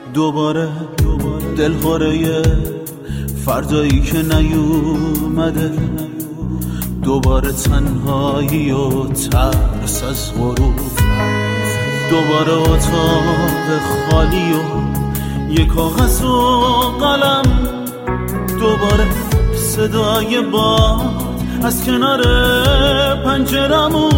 دوباره دلخوره فردایی که نیومده، دوباره تنهایی و ترس از غروب، دوباره اتاق خالی و یک کاغذ و قلم، دوباره صدای باد از کنار پنجرمون.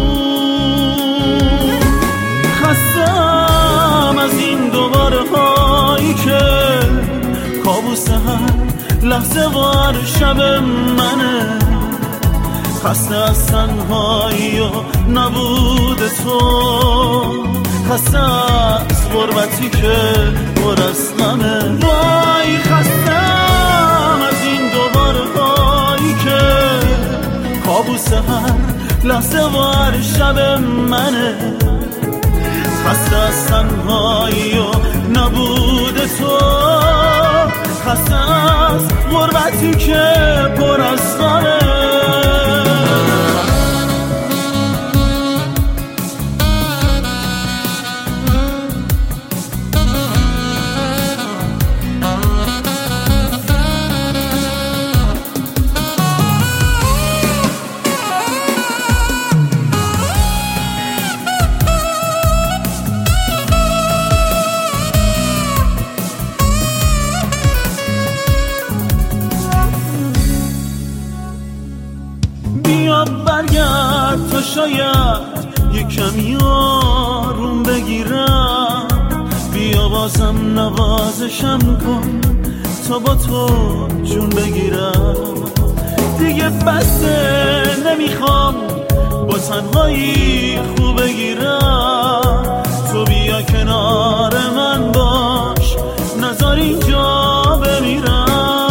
خستم از این دوباره هایی که کابوس هر لحظه وار شب منه. خسته از تنهایی و نبود تو، خسته از غربتی که پر از غمه. وای خستم از این دوباره هایی که کابوس هر لحظه وار شب منه. خسته از تنهایی و نبود تو، خسته از غربتی که پر از غمه. بیا برگرد تا شاید یک کمی آروم بگیرم، بیا بازم نوازشم کن تا با تو جون بگیرم. دیگه بسه نمیخوام با تنهایی خوب بگیرم، تو بیا کنار من باش نذار اینجا بمیرم.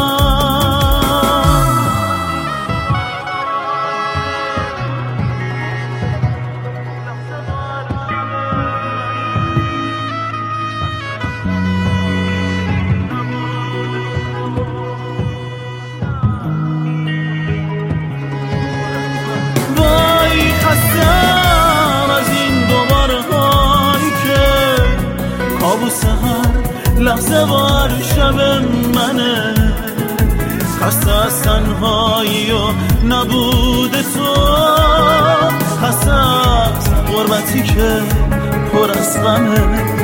خستم از این دوباره هایی که کابوس هر لحظه وار شب منه. خسته از تنهایی و نبود تو، خسته از غربتی که پر از غمه.